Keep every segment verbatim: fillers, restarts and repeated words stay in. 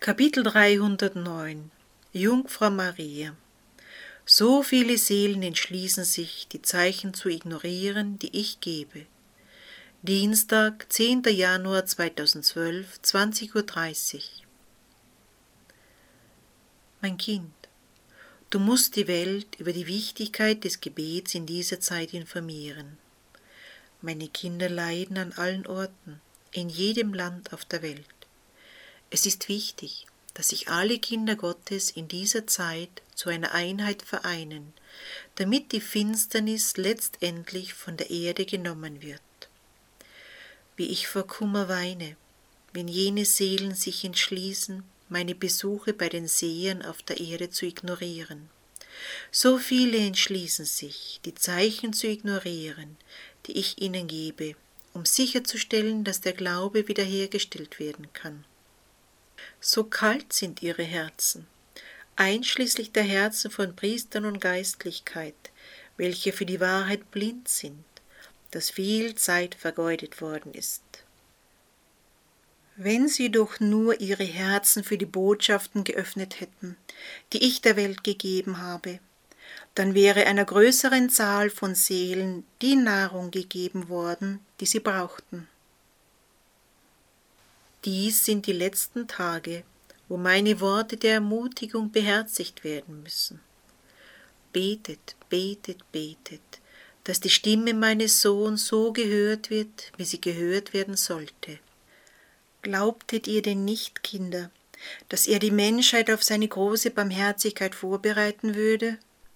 Kapitel dreihundertneun Jungfrau Maria. So viele Seelen entschließen sich, die Zeichen zu ignorieren, die ich gebe. Dienstag, zehnter Januar zweitausendzwölf, zwanzig Uhr dreißig. Mein Kind, du musst die Welt über die Wichtigkeit des Gebets in dieser Zeit informieren. Meine Kinder leiden an allen Orten, in jedem Land auf der Welt. Es ist wichtig, dass sich alle Kinder Gottes in dieser Zeit zu einer Einheit vereinen, damit die Finsternis letztendlich von der Erde genommen wird. Wie ich vor Kummer weine, wenn jene Seelen sich entschließen, meine Besuche bei den Sehern auf der Erde zu ignorieren. So viele entschließen sich, die Zeichen zu ignorieren, die ich ihnen gebe, um sicherzustellen, dass der Glaube wiederhergestellt werden kann. So kalt sind ihre Herzen, einschließlich der Herzen von Priestern und Geistlichkeit, welche für die Wahrheit blind sind, dass viel Zeit vergeudet worden ist. Wenn sie doch nur ihre Herzen für die Botschaften geöffnet hätten, die ich der Welt gegeben habe, dann wäre einer größeren Zahl von Seelen die Nahrung gegeben worden, die sie brauchten. Dies sind die letzten Tage, wo meine Worte der Ermutigung beherzigt werden müssen. Betet, betet, betet, dass die Stimme meines Sohnes so gehört wird, wie sie gehört werden sollte. Glaubtet ihr denn nicht, Kinder, dass er die Menschheit auf seine große Barmherzigkeit vorbereiten würde?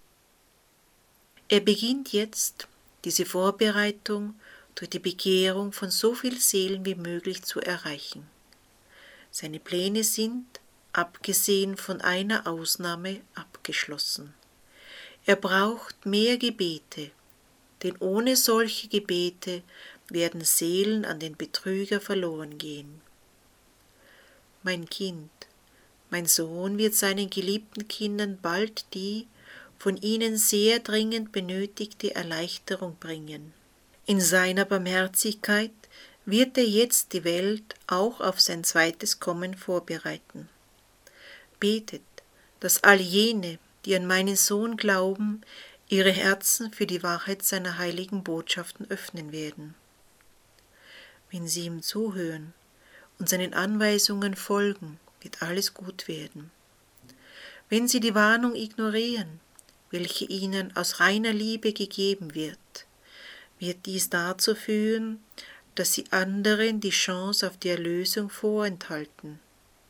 Er beginnt jetzt, diese Vorbereitung durch die Bekehrung von so vielen Seelen wie möglich zu erreichen. Seine Pläne sind, abgesehen von einer Ausnahme, abgeschlossen. Er braucht mehr Gebete, denn ohne solche Gebete werden Seelen an den Betrüger verloren gehen. Mein Kind, mein Sohn wird seinen geliebten Kindern bald die von ihnen sehr dringend benötigte Erleichterung bringen. In seiner Barmherzigkeit wird er jetzt die Welt auch auf sein zweites Kommen vorbereiten. Betet, dass all jene, die an meinen Sohn glauben, ihre Herzen für die Wahrheit seiner heiligen Botschaften öffnen werden. Wenn sie ihm zuhören und seinen Anweisungen folgen, wird alles gut werden. Wenn sie die Warnung ignorieren, welche ihnen aus reiner Liebe gegeben wird, wird dies dazu führen, dass sie anderen die Chance auf die Erlösung vorenthalten.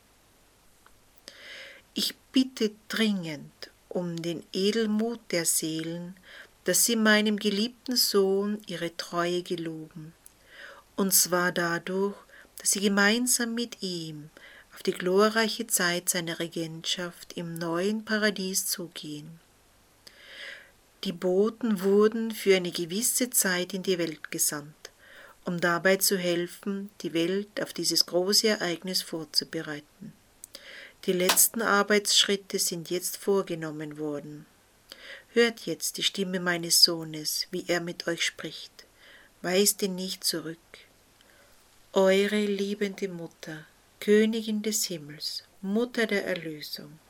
Ich bitte dringend um den Edelmut der Seelen, dass sie meinem geliebten Sohn ihre Treue geloben, und zwar dadurch, dass sie gemeinsam mit ihm auf die glorreiche Zeit seiner Regentschaft im neuen Paradies zugehen. Die Boten wurden für eine gewisse Zeit in die Welt gesandt, um dabei zu helfen, die Welt auf dieses große Ereignis vorzubereiten. Die letzten Arbeitsschritte sind jetzt vorgenommen worden. Hört jetzt die Stimme meines Sohnes, wie er mit euch spricht. Weist ihn nicht zurück. Eure liebende Mutter, Königin des Himmels, Mutter der Erlösung.